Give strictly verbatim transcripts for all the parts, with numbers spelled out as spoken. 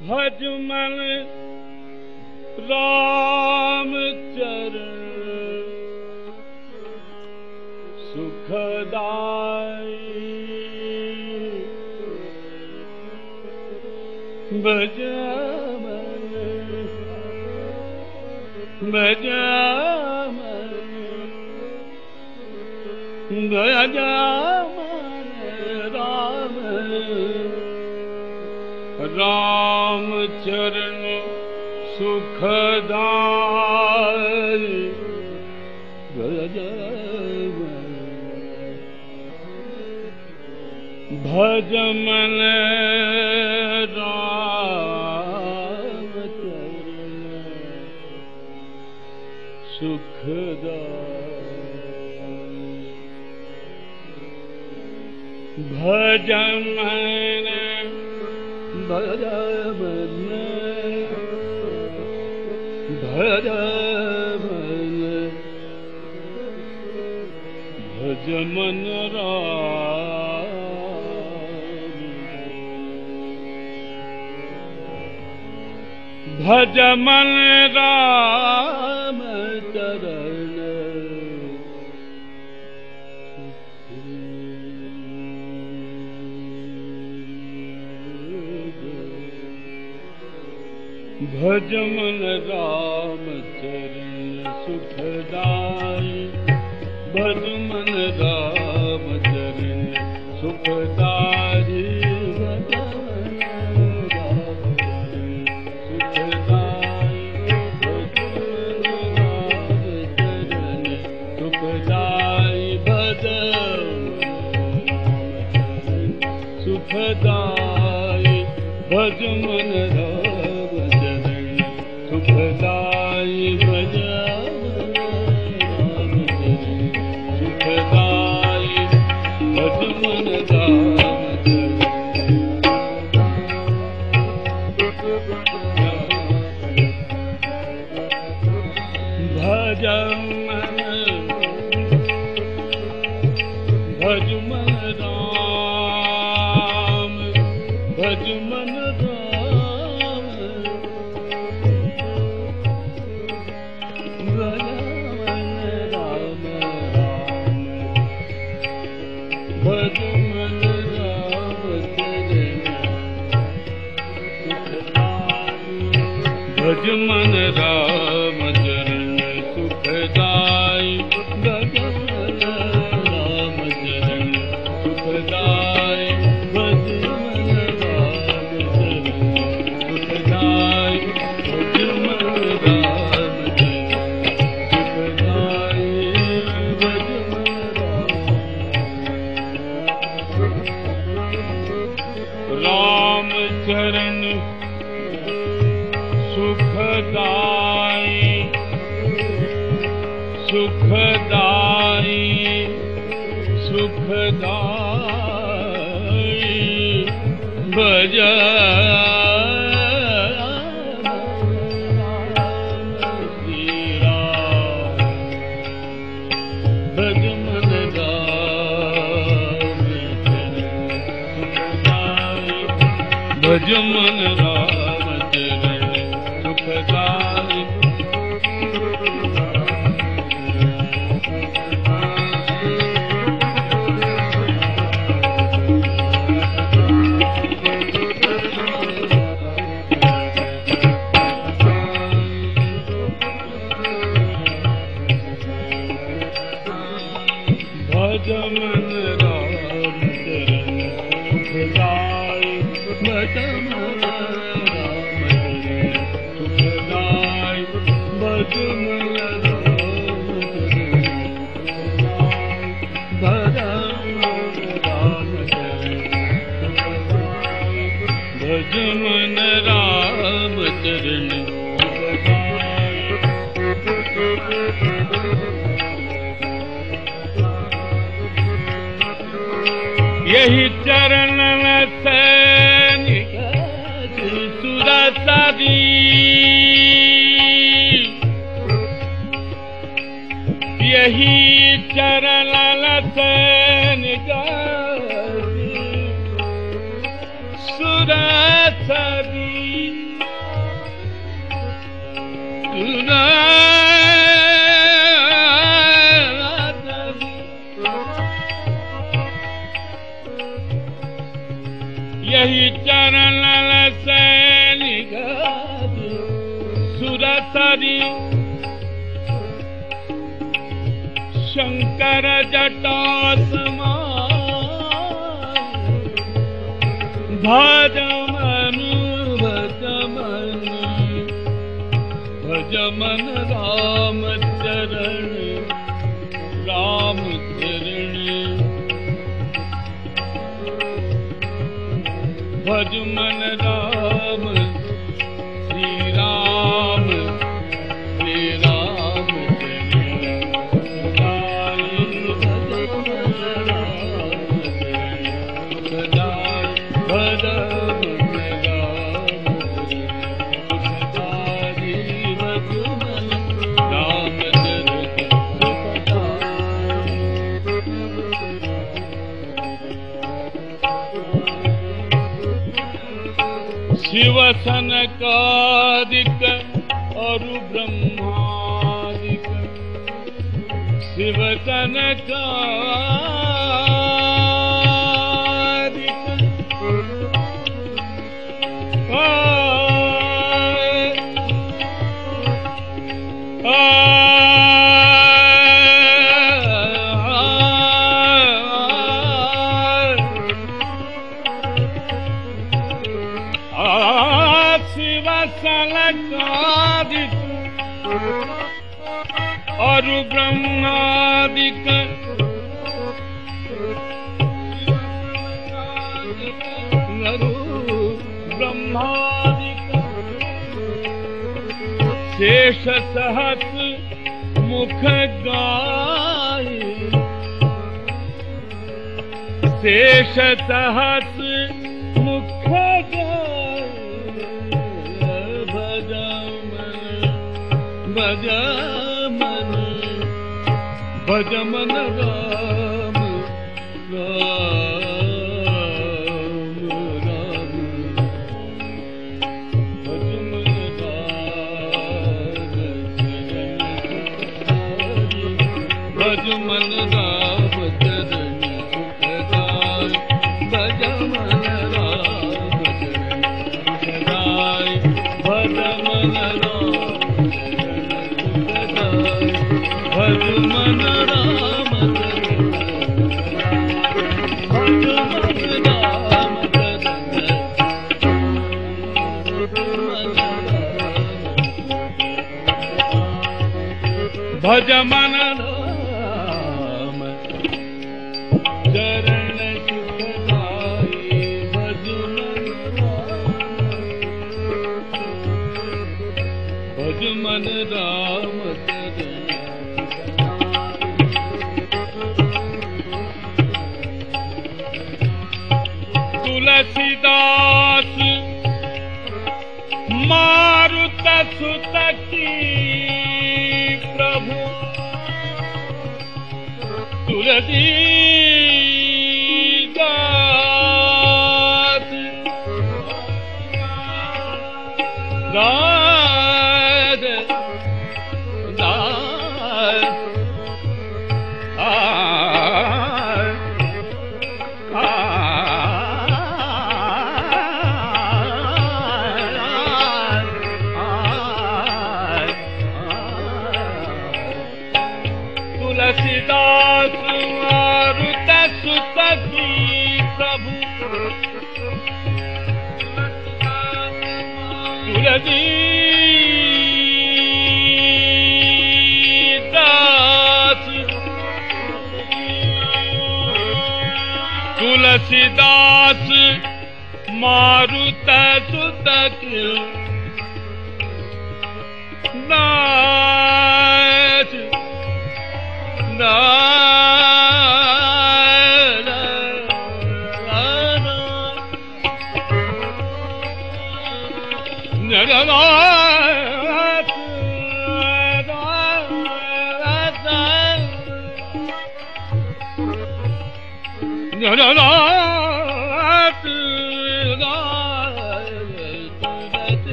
भज मन राम चरण सुखदाई भज मन भज मन भज मन राम राम चरण सुखदाई भज भज मन राम चरण सुखदाई भज मन भज मन भज मन भज मन राम भज मन राम चरण भज मन राम चरण सुखदाई भज मन राम चरण सुखदाई भज मन राम चरण सुखदाई भज सुखदाई भज मन राम भज मन भज मन राम भज मन राम भज मन राम राम भज मन राम चरण भज मन राम चरण सुखदाई भज मन राम चरण सुखदाई भज मन राम चरण सुखदाई भज मन राम चरण सुखदाई भज मन राम चरण सुखदाई सुखदाई सुखदाई भज श्री राम भज मन राम सुखदाई भज मन राम चरण सुखदाई भज मन राम चरण सुखदाई भज मन राम चरण सुखदाई भज मन राम चरण भज मन राम चरण यही चरण से सुरसरी यही चरण से सुरस सदी तुरा यही चरण सैनि सुरसरी शंकर जटा समान भज मन भज मन भज मन राम चरण राम चरण भज मन राम श्री राम श्री राम शिव सनकादिक और ब्रह्मादिक शिव सनकादिक आ, आ, सनकादिक और ब्रह्मादिक ब्रह्मादिक शेष सहस मुख गाय शेष सहस मुख गाय भज मन भज मन राम राम राम भज मन राम भज मन राम चरण सुखदाय भज मन राम चरण सुखदाय भज मन राम भज मन राम भज मन राम भज मन राम चरण सुखदाई भज मन भज मन राम तुलसीदास मारुत सुत की प्रभु तुलसीदास दास दास आ तुलसीदास मारुत सुत की प्रभु तुलसीदास तुलसीदास मारुत सुत की नाथ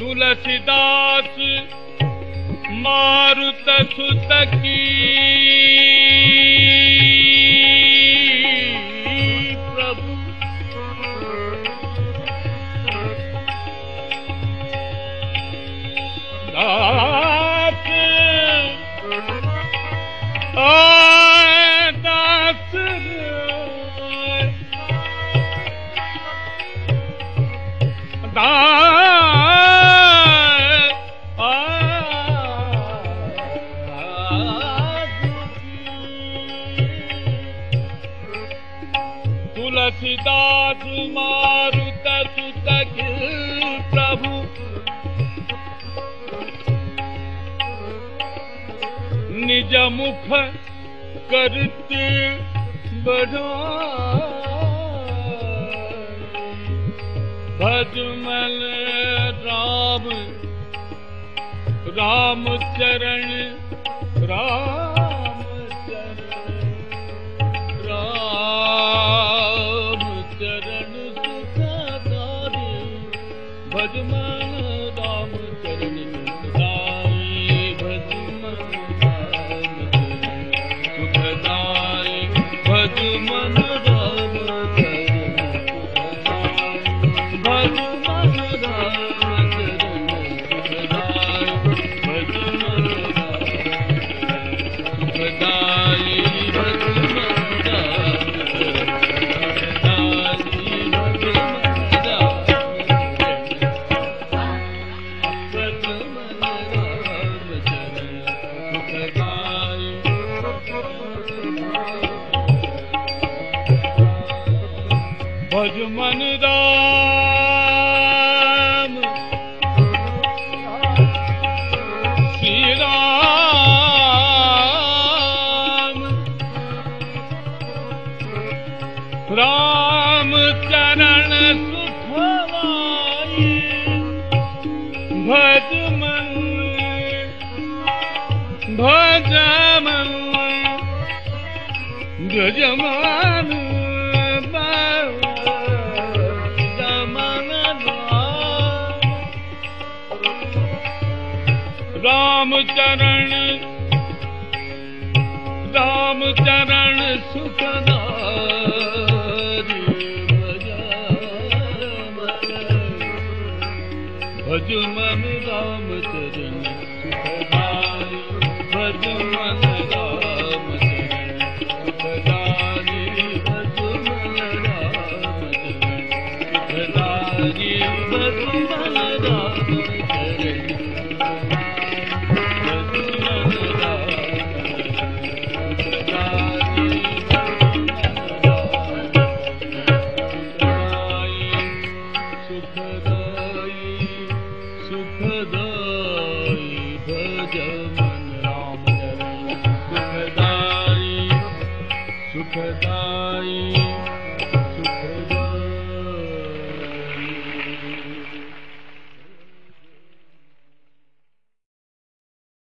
तुलसीदास मारुत सुत की प्रभु दास दास तुलसीदास मारुत सुत प्रभु निज मुख करते बढ़ाई भजमल राम राम चरण राम चरण राम चरण सुखदाई भजमल राम चरण सुखदाई भजमल राम चरण सुखदाई भजमल राम भज मन राम श्री राम राम चरण सुखवाई भज मन भज मन भज मन राम चरण राम चरण सुखदाई भज मन राम चरण सुखदाई भज मन राम चरण सुखदाई भज मन राम चरण सुखदाई भज मन राम चरण सुखदाई